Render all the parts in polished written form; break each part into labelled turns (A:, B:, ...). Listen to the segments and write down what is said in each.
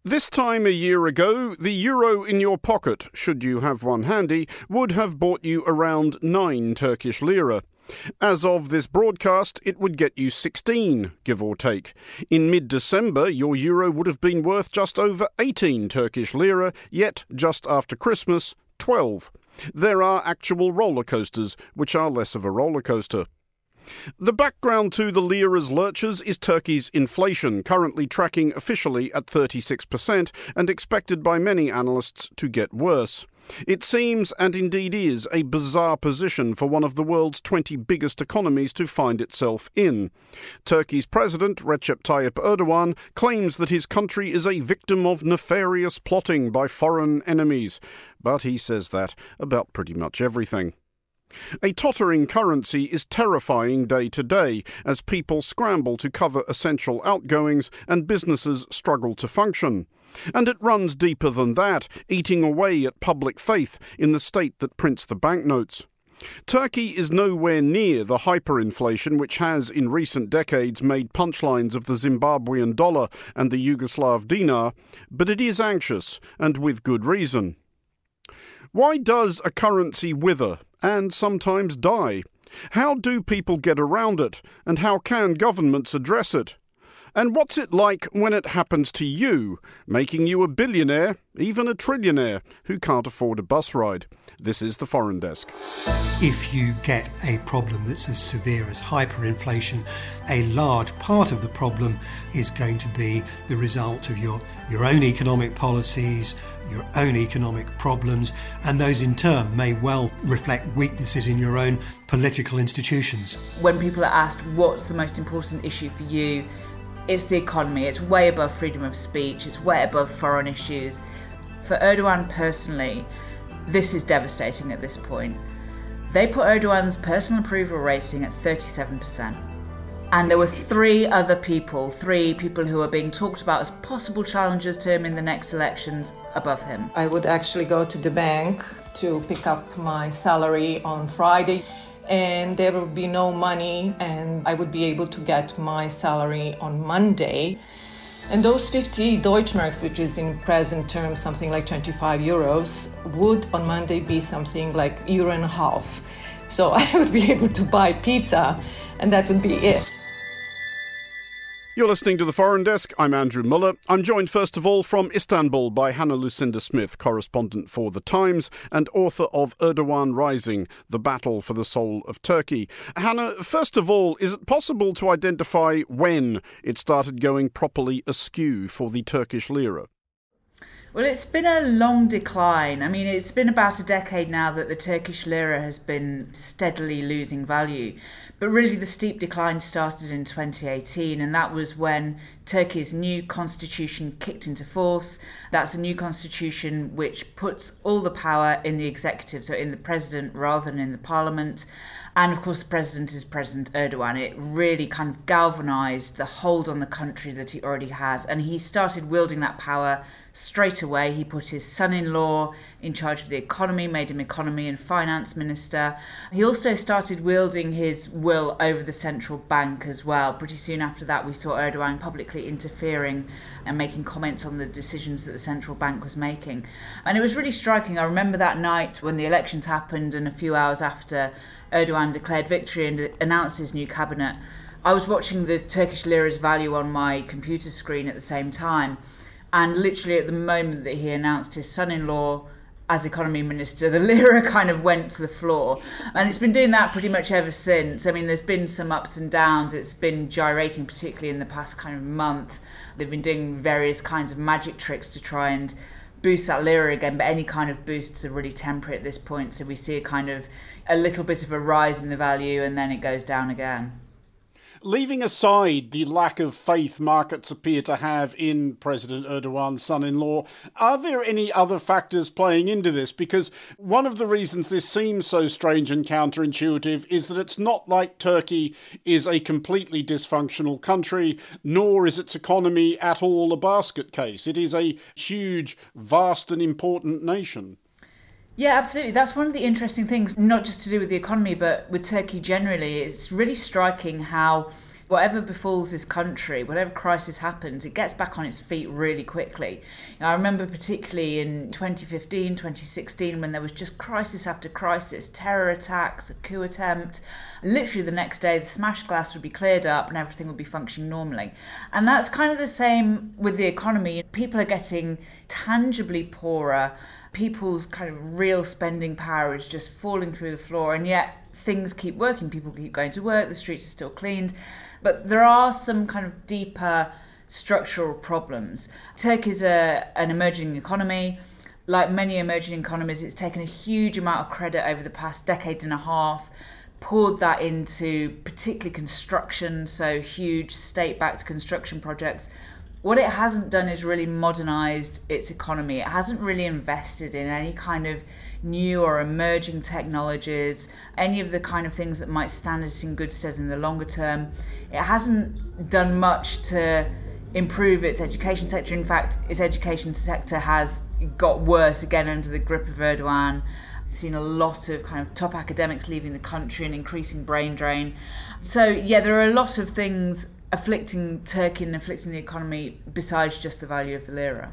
A: This time a year ago, the euro in your pocket, should you have one handy, would have bought you around 9 Turkish lira. As of this broadcast, it would get you 16, give or take. In mid-December, your euro would have been worth just over 18 Turkish lira, yet just after Christmas, 12. There are actual roller coasters, which are less of a roller coaster. The background to the lira's lurches is Turkey's inflation, currently tracking officially at 36% and expected by many analysts to get worse. It seems, and indeed is, a bizarre position for one of the world's 20 biggest economies to find itself in. Turkey's president, Recep Tayyip Erdogan, claims that his country is a victim of nefarious plotting by foreign enemies. But he says that about pretty much everything. A tottering currency is terrifying day to day as people scramble to cover essential outgoings and businesses struggle to function. And it runs deeper than that, eating away at public faith in the state that prints the banknotes. Turkey is nowhere near the hyperinflation which has in recent decades made punchlines of the Zimbabwean dollar and the Yugoslav dinar, but it is anxious, and with good reason. Why does a currency wither and sometimes die? How do people get around it, and how can governments address it? And what's it like when it happens to you, making you a billionaire, even a trillionaire, who can't afford a bus ride? This is the Foreign Desk.
B: If you get a problem that's as severe as hyperinflation, a large part of the problem is going to be the result of your own economic policies, your own economic problems, and those in turn may well reflect weaknesses in your own political institutions.
C: When people are asked what's the most important issue for you, it's the economy. It's way above freedom of speech. It's way above foreign issues. For Erdogan personally, this is devastating at this point. They put Erdogan's personal approval rating at 37%. And there were three people who are being talked about as possible challengers to him in the next elections above him.
D: I would actually go to the bank to pick up my salary on Friday, and there would be no money, and I would be able to get my salary on Monday. And those 50 Deutschmarks, which is in present terms something like 25 euros, would on Monday be something like €1.50. So I would be able to buy pizza, and that would be it.
A: You're listening to The Foreign Desk. I'm Andrew Muller. I'm joined first of all from Istanbul by Hannah Lucinda Smith, correspondent for The Times and author of Erdogan Rising, The Battle for the Soul of Turkey. Hannah, first of all, is it possible to identify when it started going properly askew for the Turkish lira?
C: Well, it's been a long decline. I mean, it's been about a decade now that the Turkish lira has been steadily losing value. But really the steep decline started in 2018, and that was when Turkey's new constitution kicked into force. That's a new constitution which puts all the power in the executive, so in the president rather than in the parliament. And of course, the president is President Erdogan. It really kind of galvanised the hold on the country that he already has. And he started wielding that power straight away. He put his son-in-law in charge of the economy, made him economy and finance minister. He also started wielding his will over the central bank as well. Pretty soon after that, we saw Erdogan publicly interfering and making comments on the decisions that the central bank was making. And it was really striking. I remember that night when the elections happened and a few hours after Erdogan declared victory and announced his new cabinet, I was watching the Turkish lira's value on my computer screen at the same time. And literally at the moment that he announced his son-in-law as economy minister, the lira kind of went to the floor. And it's been doing that pretty much ever since. I mean, there's been some ups and downs. It's been gyrating, particularly in the past kind of month. They've been doing various kinds of magic tricks to try and boost that lira again, but any kind of boosts are really temporary at this point. So we see a little bit of a rise in the value and then it goes down again.
A: Leaving aside the lack of faith markets appear to have in President Erdogan's son-in-law, are there any other factors playing into this? Because one of the reasons this seems so strange and counterintuitive is that it's not like Turkey is a completely dysfunctional country, nor is its economy at all a basket case. It is a huge, vast and important nation.
C: Yeah, absolutely. That's one of the interesting things, not just to do with the economy, but with Turkey generally. It's really striking how whatever befalls this country, whatever crisis happens, it gets back on its feet really quickly. I remember particularly in 2015, 2016, when there was just crisis after crisis, terror attacks, a coup attempt. Literally the next day, the smashed glass would be cleared up and everything would be functioning normally. And that's kind of the same with the economy. People are getting tangibly poorer. People's kind of real spending power is just falling through the floor, and yet things keep working. People keep going to work, the streets are still cleaned. But there are some kind of deeper structural problems. Turkey's an emerging economy. Like many emerging economies, it's taken a huge amount of credit over the past decade and a half, poured that into particularly construction, so huge state-backed construction projects. What it hasn't done is really modernised its economy. It hasn't really invested in any kind of new or emerging technologies, any of the kind of things that might stand it in good stead in the longer term. It hasn't done much to improve its education sector. In fact, its education sector has got worse again under the grip of Erdogan. Seen a lot of kind of top academics leaving the country and increasing brain drain. So yeah, there are a lot of things afflicting Turkey and afflicting the economy besides just the value of the lira.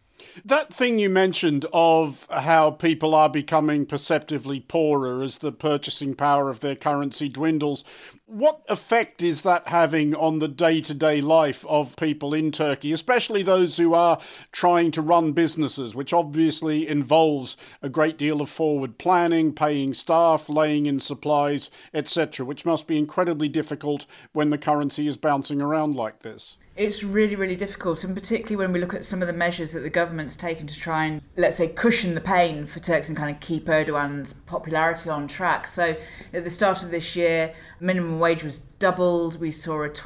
A: That thing you mentioned of how people are becoming perceptively poorer as the purchasing power of their currency dwindles, what effect is that having on the day-to-day life of people in Turkey, especially those who are trying to run businesses, which obviously involves a great deal of forward planning, paying staff, laying in supplies, etc., which must be incredibly difficult when the currency is bouncing around like this?
C: It's really, really difficult, and particularly when we look at some of the measures that the government's taken to try and, let's say, cushion the pain for Turks and kind of keep Erdogan's popularity on track. So at the start of this year, minimum wage was doubled. We saw a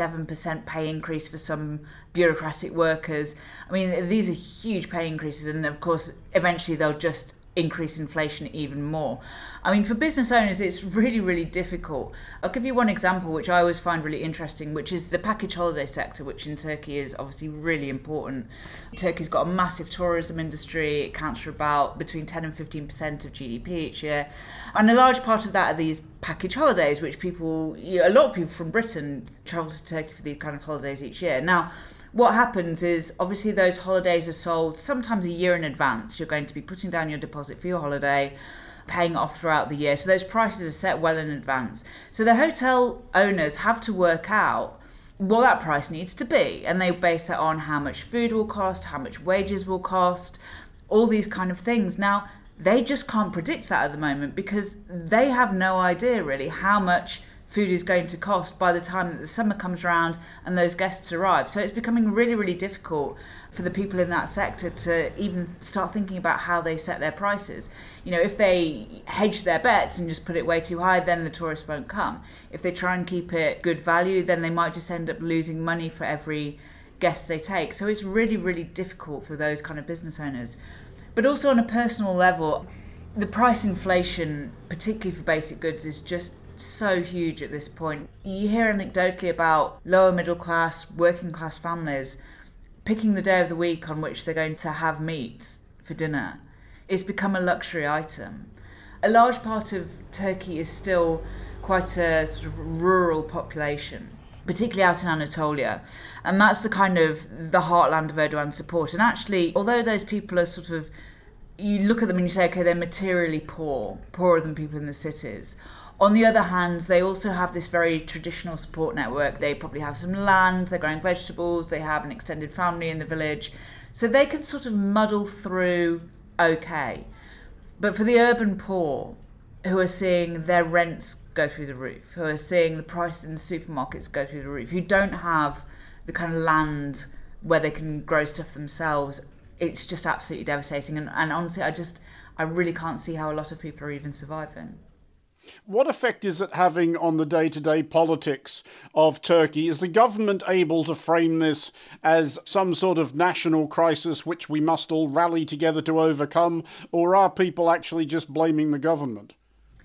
C: 27% pay increase for some bureaucratic workers. I mean, these are huge pay increases, and of course, eventually they'll just increase inflation even more. I mean, for business owners, it's really, really difficult. I'll give you one example, which I always find really interesting, which is the package holiday sector, which in Turkey is obviously really important. Turkey's got a massive tourism industry. It counts for about between 10 and 15% of GDP each year. And a large part of that are these package holidays, which people, a lot of people from Britain travel to Turkey for these kind of holidays each year. Now, what happens is, obviously, those holidays are sold sometimes a year in advance. You're going to be putting down your deposit for your holiday, paying it off throughout the year. So those prices are set well in advance. So the hotel owners have to work out what that price needs to be. And they base it on how much food will cost, how much wages will cost, all these kind of things. Now, they just can't predict that at the moment because they have no idea really how much food is going to cost by the time that the summer comes around and those guests arrive. So it's becoming really, really difficult for the people in that sector to even start thinking about how they set their prices. If they hedge their bets and just put it way too high, then the tourists won't come. If they try and keep it good value, then they might just end up losing money for every guest they take. So it's really, really difficult for those kind of business owners. But also on a personal level, the price inflation, particularly for basic goods, is just so huge at this point. You hear anecdotally about lower middle class, working class families picking the day of the week on which they're going to have meat for dinner. It's become a luxury item. A large part of Turkey is still quite a sort of rural population, particularly out in Anatolia. And that's the kind of the heartland of Erdogan's support. And actually, although those people are sort of, you look at them and you say, okay, they're materially poor, poorer than people in the cities. On the other hand, they also have this very traditional support network. They probably have some land, they're growing vegetables, they have an extended family in the village. So they can sort of muddle through okay. But for the urban poor, who are seeing their rents go through the roof, who are seeing the prices in the supermarkets go through the roof, who don't have the kind of land where they can grow stuff themselves, it's just absolutely devastating. And honestly, I really can't see how a lot of people are even surviving.
A: What effect is it having on the day-to-day politics of Turkey? Is the government able to frame this as some sort of national crisis which we must all rally together to overcome, or are people actually just blaming the government?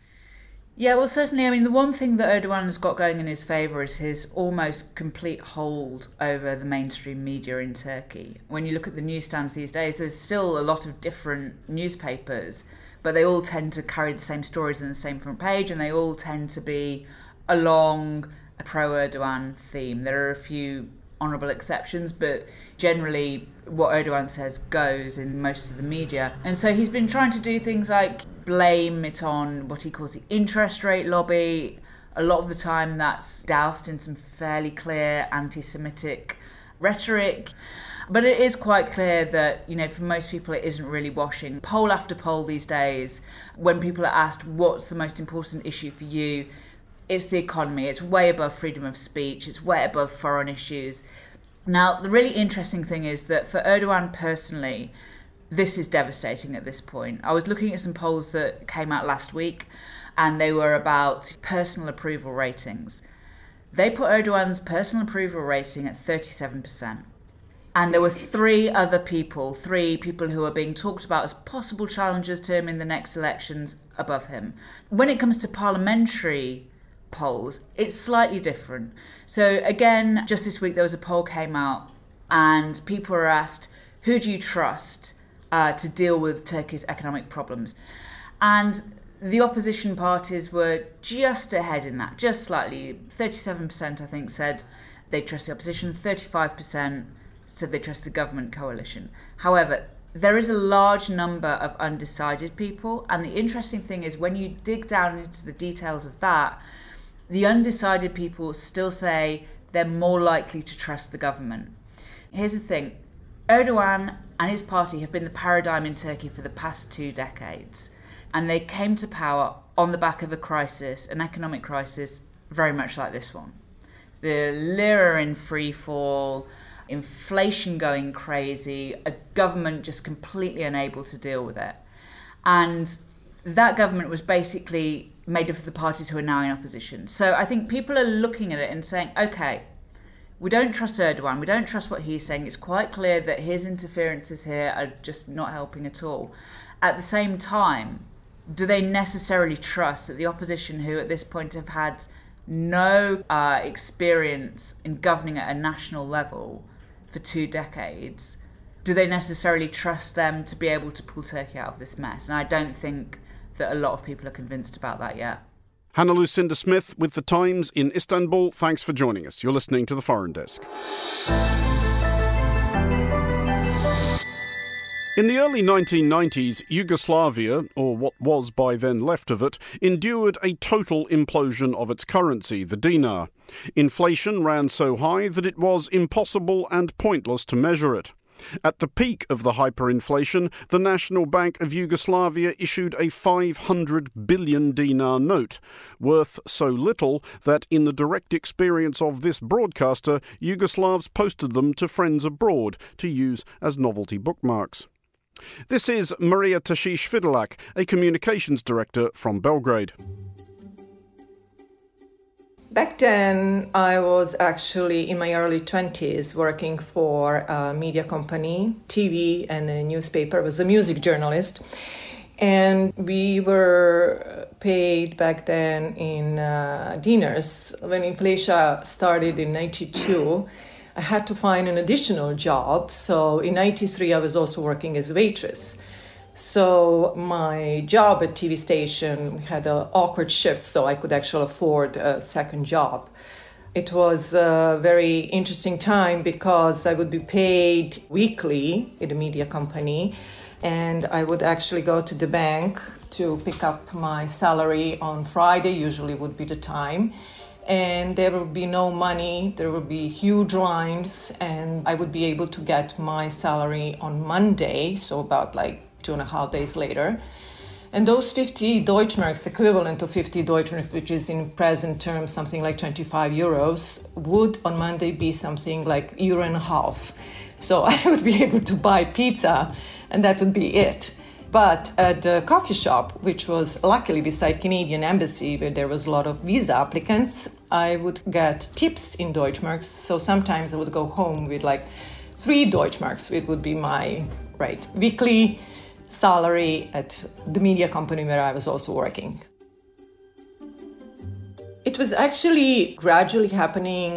C: Yeah, well, certainly. I mean, the one thing that Erdogan has got going in his favour is his almost complete hold over the mainstream media in Turkey. When you look at the newsstands these days, there's still a lot of different newspapers, but they all tend to carry the same stories on the same front page, and they all tend to be along a pro-Erdogan theme. There are a few honourable exceptions, but generally what Erdogan says goes in most of the media. And so he's been trying to do things like blame it on what he calls the interest rate lobby. A lot of the time that's doused in some fairly clear anti-Semitic rhetoric. But it is quite clear that, for most people it isn't really washing. Poll after poll these days, when people are asked what's the most important issue for you, it's the economy. It's way above freedom of speech. It's way above foreign issues. Now, the really interesting thing is that for Erdogan personally, this is devastating at this point. I was looking at some polls that came out last week, and they were about personal approval ratings. They put Erdogan's personal approval rating at 37%. And there were three people who are being talked about as possible challengers to him in the next elections above him. When it comes to parliamentary polls, it's slightly different. So again, just this week there was a poll came out and people were asked, who do you trust to deal with Turkey's economic problems? And the opposition parties were just ahead in that, just slightly. 37% I think said they trust the opposition, 35% said they trust the government coalition. However, there is a large number of undecided people, and the interesting thing is when you dig down into the details of that, the undecided people still say they're more likely to trust the government. Here's the thing. Erdogan and his party have been the paradigm in Turkey for the past 2 decades. And they came to power on the back of a crisis, an economic crisis, very much like this one. The lira in free fall, inflation going crazy, a government just completely unable to deal with it. And that government was basically made up of the parties who are now in opposition. So I think people are looking at it and saying, okay, we don't trust Erdogan, we don't trust what he's saying. It's quite clear that his interferences here are just not helping at all. At the same time, do they necessarily trust that the opposition, who at this point have had no experience in governing at a national level for 2 decades, do they necessarily trust them to be able to pull Turkey out of this mess? And I don't think that a lot of people are convinced about that yet.
A: Hannah Lucinda Smith with The Times in Istanbul. Thanks for joining us. You're listening to The Foreign Desk. In the early 1990s, Yugoslavia, or what was by then left of it, endured a total implosion of its currency, the dinar. Inflation ran so high that it was impossible and pointless to measure it. At the peak of the hyperinflation, the National Bank of Yugoslavia issued a 500 billion dinar note, worth so little that in the direct experience of this broadcaster, Yugoslavs posted them to friends abroad to use as novelty bookmarks. This is Maria Tashish-Fidalak, a communications director from Belgrade.
D: Back then, I was actually in my early 20s working for a media company, TV and a newspaper. I was a music journalist. And we were paid back then in dinars. When inflation started in 92, I had to find an additional job. So in 93, I was also working as a waitress. So my job at TV station had an awkward shift, so I could actually afford a second job. It was a very interesting time because I would be paid weekly in a media company, and I would actually go to the bank to pick up my salary on Friday, usually would be the time. And there would be no money, there would be huge lines, and I would be able to get my salary on Monday, so about 2.5 days later. And those 50 Deutschmarks, equivalent to 50 Deutschmarks, which is in present terms something like 25 euros, would on Monday be something like €1.50. So I would be able to buy pizza, and that would be it. But at the coffee shop, which was luckily beside Canadian Embassy, where there was a lot of visa applicants, I would get tips in Deutschmarks. So sometimes I would go home with 3 Deutschmarks. It would be my weekly salary at the media company where I was also working. It was actually gradually happening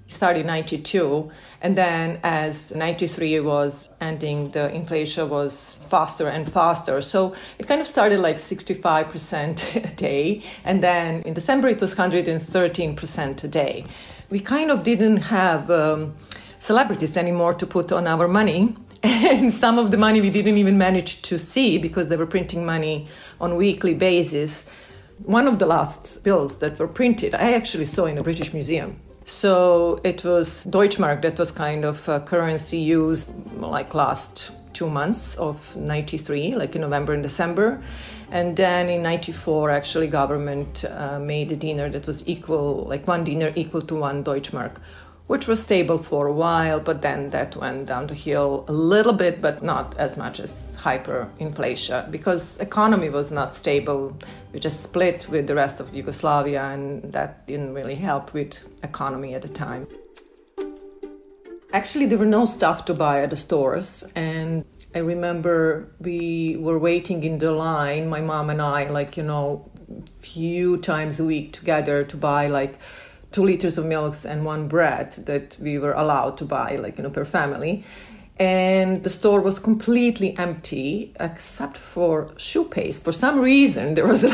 D: started in 92, and then as 93 was ending, the inflation was faster and faster. So it kind of started like 65% a day, and then in December it was 113% a day. We kind of didn't have celebrities anymore to put on our money, and some of the money we didn't even manage to see because they were printing money on a weekly basis. One of the last bills that were printed, I actually saw in a British museum. So it was Deutschmark that was kind of a currency used like last 2 months of 93, like in November and December. And then in 94, actually, government made a dinar that was equal, like 1 dinar equal to 1 Deutschmark, which was stable for a while, but then that went down the hill a little bit, but not as much as hyperinflation, because economy was not stable. We just split with the rest of Yugoslavia, and that didn't really help with economy at the time. Actually, there were no stuff to buy at the stores, and I remember we were waiting in the line, my mom and I, few times a week together to buy 2 liters of milk and 1 bread that we were allowed to buy, per family. And the store was completely empty except for shoe paste. For some reason, there was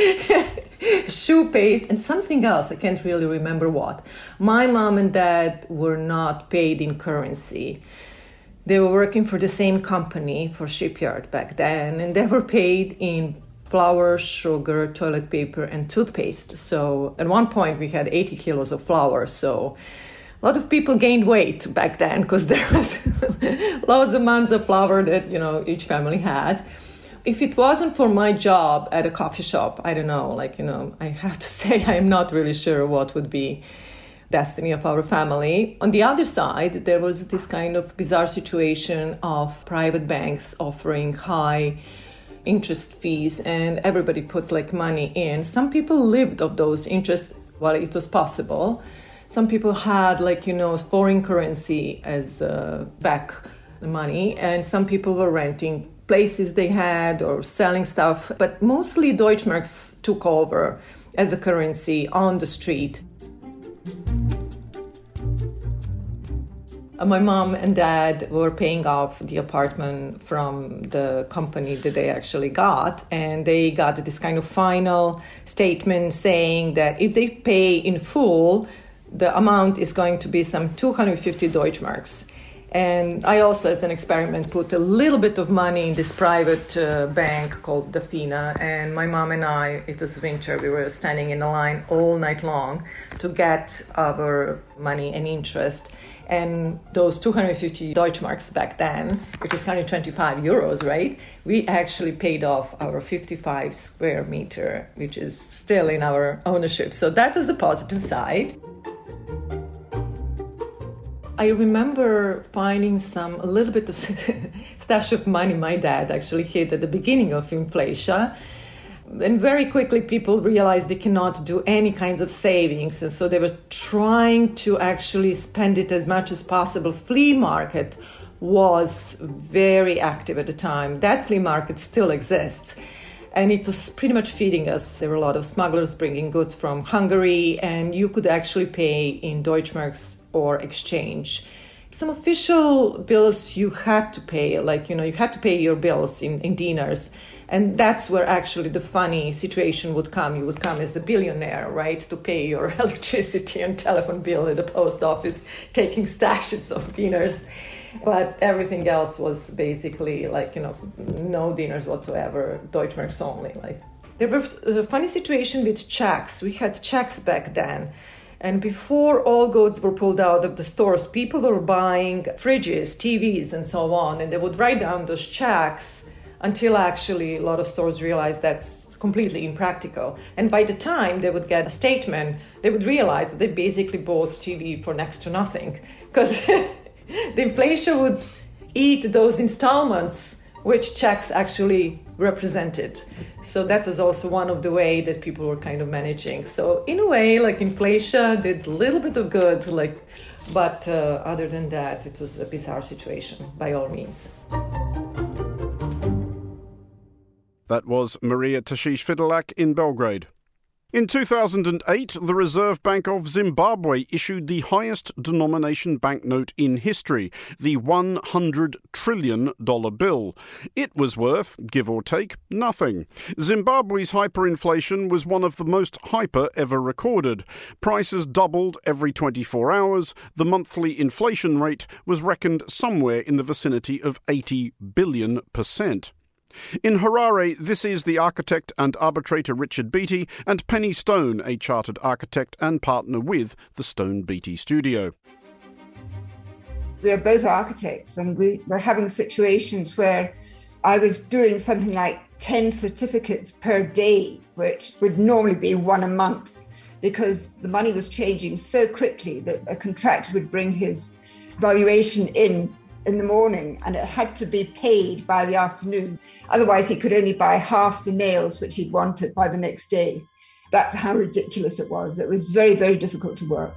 D: shoe paste and something else. I can't really remember what. My mom and dad were not paid in currency. They were working for the same company, for Shipyard back then, and they were paid in flour, sugar, toilet paper, and toothpaste. So at one point we had 80 kilos of flour. So a lot of people gained weight back then because there was loads of amounts of flour that, each family had. If it wasn't for my job at a coffee shop, I don't know, I have to say I am not really sure what would be destiny of our family. On the other side, there was this kind of bizarre situation of private banks offering high interest fees, and everybody put money in. Some people lived off those interests while it was possible. Some people had foreign currency as back money, and some people were renting places they had or selling stuff. But mostly Deutschmarks took over as a currency on the street. My mom and dad were paying off the apartment from the company that they actually got, and they got this kind of final statement saying that if they pay in full, the amount is going to be some 250 Deutschmarks. And I also, as an experiment, put a little bit of money in this private bank called Dafina, and my mom and I, it was winter, we were standing in a line all night long to get our money and interest. And those 250 Deutschmarks back then, which is 125 euros, right? We actually paid off our 55 square meter, which is still in our ownership. So that was the positive side. I remember finding a little bit of stash of money my dad actually hid at the beginning of inflation. And very quickly people realized they cannot do any kinds of savings. And so they were trying to actually spend it as much as possible. Flea market was very active at the time. That flea market still exists. And it was pretty much feeding us. There were a lot of smugglers bringing goods from Hungary, and you could actually pay in Deutschmarks or exchange. Some official bills you had to pay, you had to pay your bills in dinars. And that's where actually the funny situation would come. You would come as a billionaire, right, to pay your electricity and telephone bill at the post office, taking stashes of dinars. But everything else was basically no dinars whatsoever, Deutschmarks only. There was a funny situation with checks. We had checks back then. And before all goods were pulled out of the stores, people were buying fridges, TVs, and so on. And they would write down those checks until actually a lot of stores realized that's completely impractical. And by the time they would get a statement, they would realize that they basically bought TV for next to nothing, because the inflation would eat those installments which checks actually represented. So that was also one of the ways that people were kind of managing. So in a way, inflation did a little bit of good, but other than that, it was a bizarre situation by all means.
A: That was Maria Tashish-Fidalak in Belgrade. In 2008, the Reserve Bank of Zimbabwe issued the highest denomination banknote in history, the $100 trillion bill. It was worth, give or take, nothing. Zimbabwe's hyperinflation was one of the most hyper ever recorded. Prices doubled every 24 hours. The monthly inflation rate was reckoned somewhere in the vicinity of 80 billion%. In Harare, this is the architect and arbitrator Richard Beattie and Penny Stone, a chartered architect and partner with the Stone Beattie Studio.
E: We are both architects, and we were having situations where I was doing something like 10 certificates per day, which would normally be one a month, because the money was changing so quickly that a contractor would bring his valuation in the morning and it had to be paid by the afternoon. Otherwise, he could only buy half the nails which he'd wanted by the next day. That's how ridiculous it was. It was very, very difficult to work.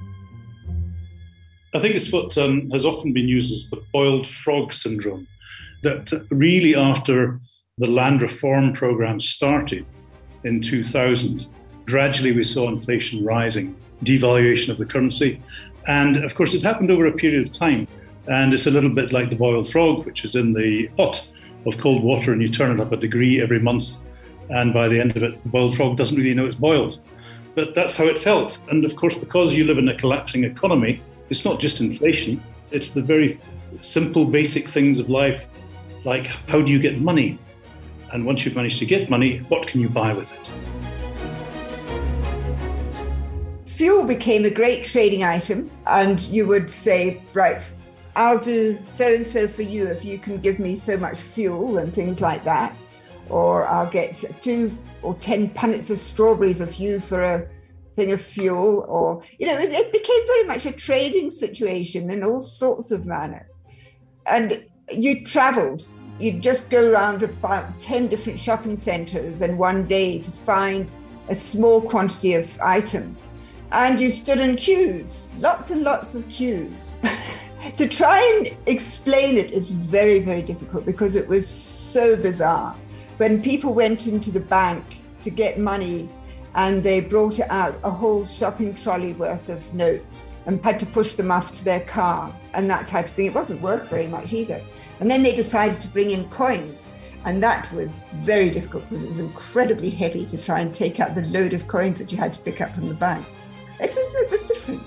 F: I think it's what has often been used as the boiled frog syndrome, that really after the land reform program started in 2000, gradually we saw inflation rising, devaluation of the currency. And of course, it happened over a period of time. And it's a little bit like the boiled frog, which is in the pot of cold water and you turn it up a degree every month. And by the end of it, the boiled frog doesn't really know it's boiled. But that's how it felt. And of course, because you live in a collapsing economy, it's not just inflation. It's the very simple, basic things of life, like how do you get money? And once you've managed to get money, what can you buy with it?
E: Fuel became a great trading item. And you would say, right, I'll do so-and-so for you if you can give me so much fuel and things like that. Or I'll get 2 or 10 punnets of strawberries of you for a thing of fuel. Or, it became very much a trading situation in all sorts of manner. And you travelled. You'd just go around about 10 different shopping centres in one day to find a small quantity of items. And you stood in queues, lots and lots of queues. To try and explain it is very, very difficult because it was so bizarre. When people went into the bank to get money and they brought out a whole shopping trolley worth of notes and had to push them off to their car and that type of thing, it wasn't worth very much either. And then they decided to bring in coins. And that was very difficult because it was incredibly heavy to try and take out the load of coins that you had to pick up from the bank. It was different.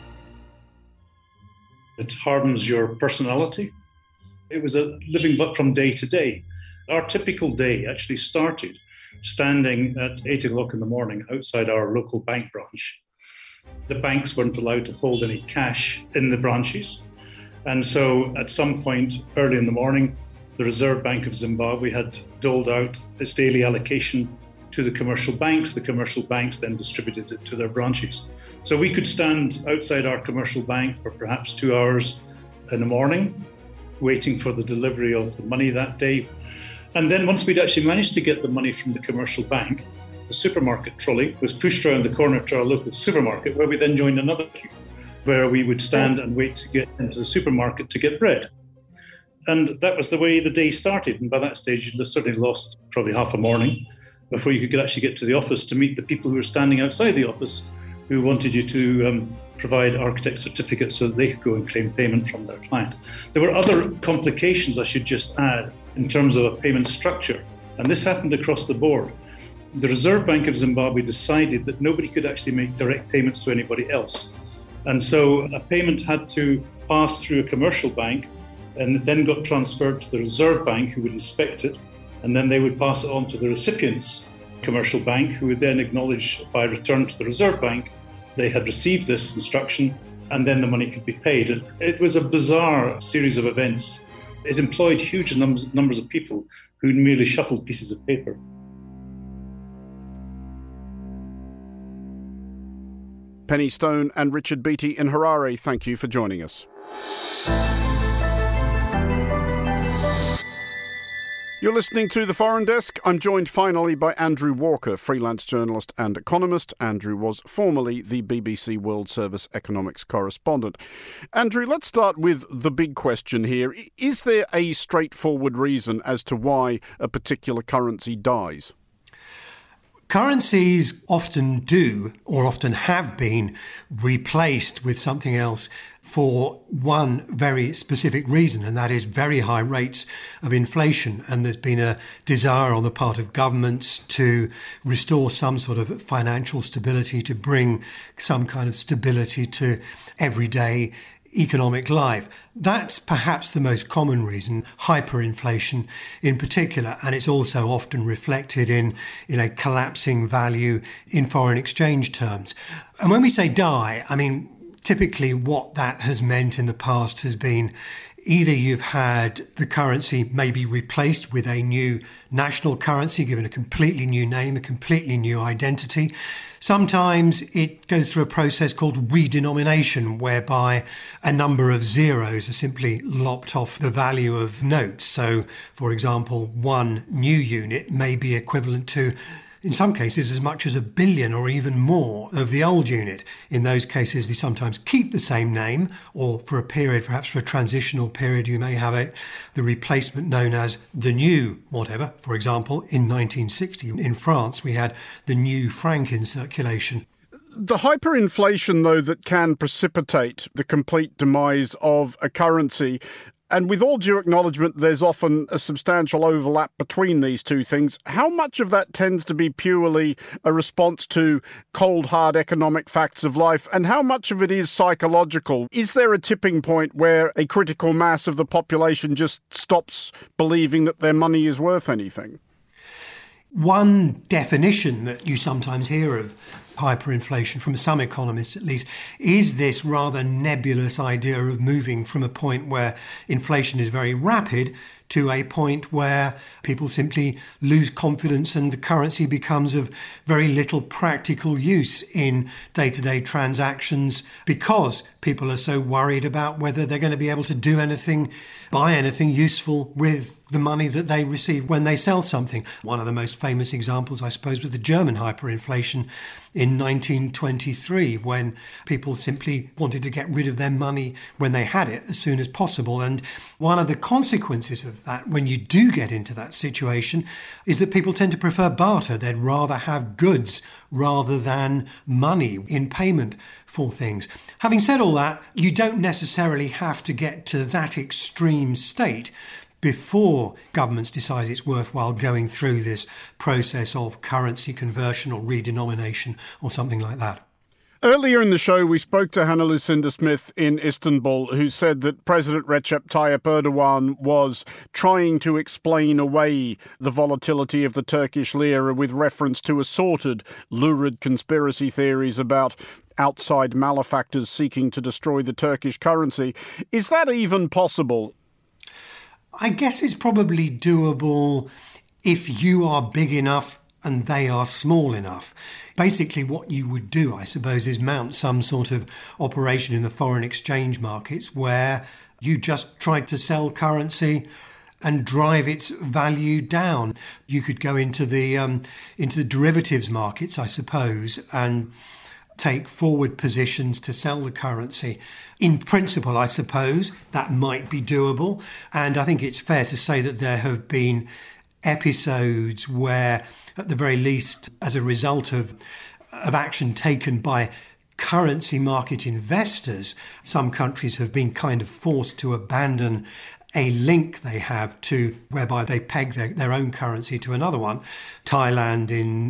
F: It hardens your personality. It was a living but from day to day. Our typical day actually started standing at 8 o'clock in the morning outside our local bank branch. The banks weren't allowed to hold any cash in the branches. And so at some point early in the morning, the Reserve Bank of Zimbabwe had doled out its daily allocation to the commercial banks. The commercial banks then distributed it to their branches. So we could stand outside our commercial bank for perhaps 2 hours in the morning, waiting for the delivery of the money that day. And then once we'd actually managed to get the money from the commercial bank, the supermarket trolley was pushed around the corner to our local supermarket, where we then joined another queue, where we would stand and wait to get into the supermarket to get bread. And that was the way the day started. And by that stage, you'd certainly lost probably half a morning before you could actually get to the office to meet the people who were standing outside the office who wanted you to provide architect certificates so that they could go and claim payment from their client. There were other complications I should just add in terms of a payment structure, and this happened across the board. The Reserve Bank of Zimbabwe decided that nobody could actually make direct payments to anybody else. And so a payment had to pass through a commercial bank and then got transferred to the Reserve Bank, who would inspect it, and then they would pass it on to the recipient's commercial bank, who would then acknowledge by return to the Reserve Bank they had received this instruction, and then the money could be paid. It was a bizarre series of events. It employed huge numbers of people who merely shuffled pieces of paper.
A: Penny Stone and Richard Beattie in Harare, thank you for joining us. You're listening to The Foreign Desk. I'm joined finally by Andrew Walker, freelance journalist and economist. Andrew was formerly the BBC World Service economics correspondent. Andrew, let's start with the big question here. Is there a straightforward reason as to why a particular currency dies?
B: Currencies often do, or often have been, replaced with something else for one very specific reason, and that is very high rates of inflation. And there's been a desire on the part of governments to restore some sort of financial stability, to bring some kind of stability to everyday economic life. That's perhaps the most common reason, hyperinflation in particular, and it's also often reflected in a collapsing value in foreign exchange terms. And when we say die, I mean, typically what that has meant in the past has been either you've had the currency maybe replaced with a new national currency, given a completely new name, a completely new identity. Sometimes it goes through a process called redenomination, whereby a number of zeros are simply lopped off the value of notes. So, for example, one new unit may be equivalent to, in some cases, as much as 1 billion or even more of the old unit. In those cases, they sometimes keep the same name, or for a period, perhaps for a transitional period, you may have the replacement known as the new whatever. For example, in 1960, in France, we had the new franc in circulation.
A: The hyperinflation, though, that can precipitate the complete demise of a currency, and with all due acknowledgement, there's often a substantial overlap between these two things. How much of that tends to be purely a response to cold, hard economic facts of life, and how much of it is psychological? Is there a tipping point where a critical mass of the population just stops believing that their money is worth anything?
B: One definition that you sometimes hear of hyperinflation, from some economists at least, is this rather nebulous idea of moving from a point where inflation is very rapid to a point where people simply lose confidence and the currency becomes of very little practical use in day-to-day transactions, because people are so worried about whether they're going to be able to do anything, buy anything useful with the money that they receive when they sell something. One of the most famous examples, I suppose, was the German hyperinflation in 1923, when people simply wanted to get rid of their money when they had it as soon as possible. And one of the consequences of that, when you do get into that situation, is that people tend to prefer barter. They'd rather have goods rather than money in payment for things. Having said all that, you don't necessarily have to get to that extreme state before governments decide it's worthwhile going through this process of currency conversion or redenomination or something like that.
A: Earlier in the show, we spoke to Hannah Lucinda Smith in Istanbul, who said that President Recep Tayyip Erdogan was trying to explain away the volatility of the Turkish lira with reference to assorted, lurid conspiracy theories about outside malefactors seeking to destroy the Turkish currency. Is that even possible?
B: I guess it's probably doable if you are big enough and they are small enough. Basically, what you would do, I suppose, is mount some sort of operation in the foreign exchange markets where you just try to sell currency and drive its value down. You could go into the derivatives markets, I suppose, and take forward positions to sell the currency. In principle, I suppose, that might be doable. And I think it's fair to say that there have been episodes where, at the very least, as a result of action taken by currency market investors, some countries have been kind of forced to abandon a link they have to whereby they peg their own currency to another one. Thailand in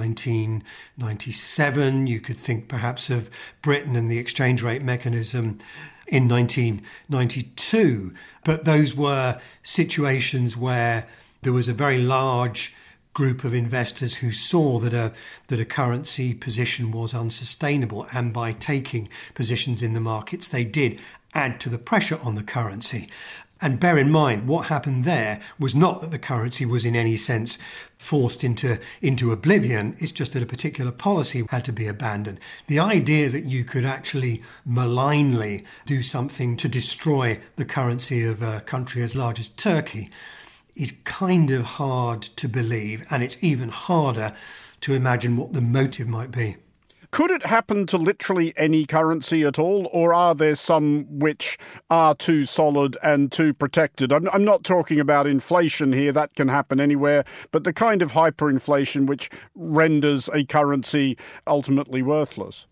B: 1997, you could think perhaps of Britain and the exchange rate mechanism in 1992. But those were situations where there was a very large group of investors who saw that a currency position was unsustainable, and by taking positions in the markets, they did add to the pressure on the currency. And bear in mind, what happened there was not that the currency was in any sense forced into oblivion. It's just that a particular policy had to be abandoned. The idea that you could actually malignly do something to destroy the currency of a country as large as Turkey is kind of hard to believe, and it's even harder to imagine what the motive might be.
A: Could it happen to literally any currency at all, or are there some which are too solid and too protected? I'm not talking about inflation here, that can happen anywhere, but the kind of hyperinflation which renders a currency ultimately worthless.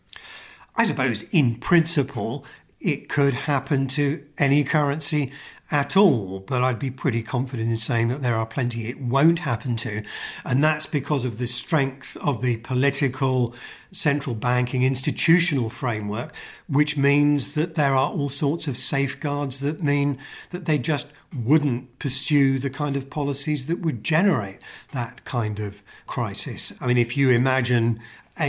B: I suppose in principle it could happen to any currency at all, but I'd be pretty confident in saying that there are plenty it won't happen to, and that's because of the strength of the political, central banking, institutional framework, which means that there are all sorts of safeguards that mean that they just wouldn't pursue the kind of policies that would generate that kind of crisis. I mean, if you imagine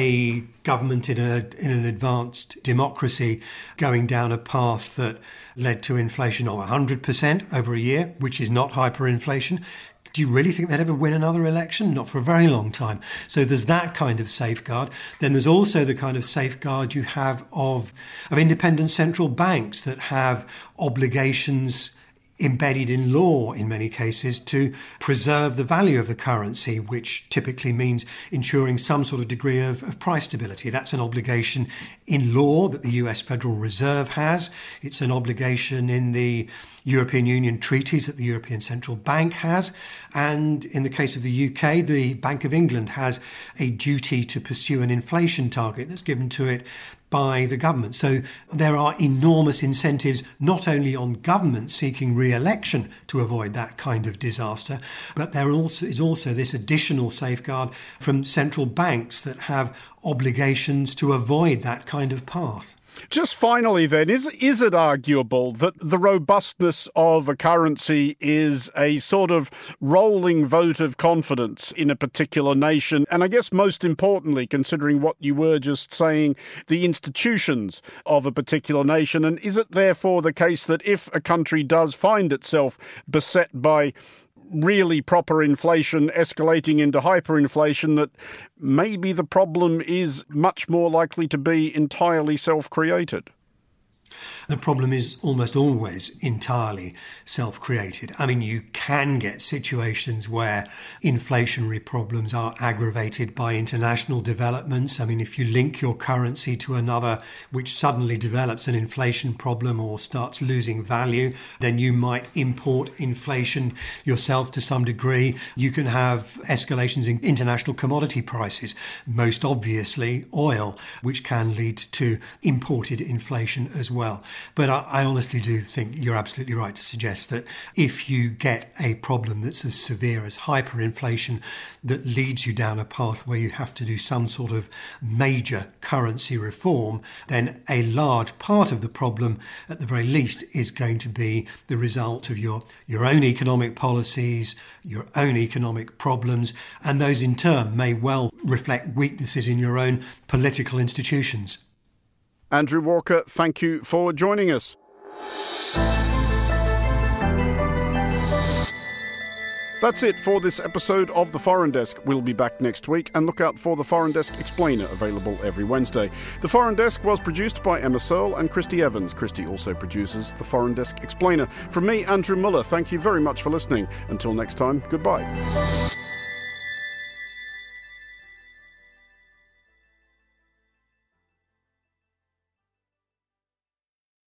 B: a government in an advanced democracy going down a path that led to inflation of 100% over a year, which is not hyperinflation, do you really think they'd ever win another election? Not for a very long time. So there's that kind of safeguard. Then there's also the kind of safeguard you have of independent central banks that have obligations embedded in law in many cases to preserve the value of the currency, which typically means ensuring some sort of degree of price stability. That's an obligation in law that the US Federal Reserve has. It's an obligation in the European Union treaties that the European Central Bank has. And in the case of the UK, the Bank of England has a duty to pursue an inflation target that's given to it by the government. So there are enormous incentives, not only on government seeking re-election to avoid that kind of disaster, but there is also this additional safeguard from central banks that have obligations to avoid that kind of path.
A: Just finally then, is it arguable that the robustness of a currency is a sort of rolling vote of confidence in a particular nation? And I guess most importantly, considering what you were just saying, the institutions of a particular nation. And is it therefore the case that if a country does find itself beset by really proper inflation escalating into hyperinflation, that maybe the problem is much more likely to be entirely self-created?
B: The problem is almost always entirely self-created. I mean, you can get situations where inflationary problems are aggravated by international developments. I mean, if you link your currency to another which suddenly develops an inflation problem or starts losing value, then you might import inflation yourself to some degree. You can have escalations in international commodity prices, most obviously oil, which can lead to imported inflation as well. But I honestly do think you're absolutely right to suggest that if you get a problem that's as severe as hyperinflation that leads you down a path where you have to do some sort of major currency reform, then a large part of the problem, at the very least, is going to be the result of your own economic policies, your own economic problems, and those in turn may well reflect weaknesses in your own political institutions.
A: Andrew Walker, thank you for joining us. That's it for this episode of The Foreign Desk. We'll be back next week, and look out for The Foreign Desk Explainer, available every Wednesday. The Foreign Desk was produced by Emma Searle and Christy Evans. Christy also produces The Foreign Desk Explainer. From me, Andrew Muller, thank you very much for listening. Until next time, goodbye.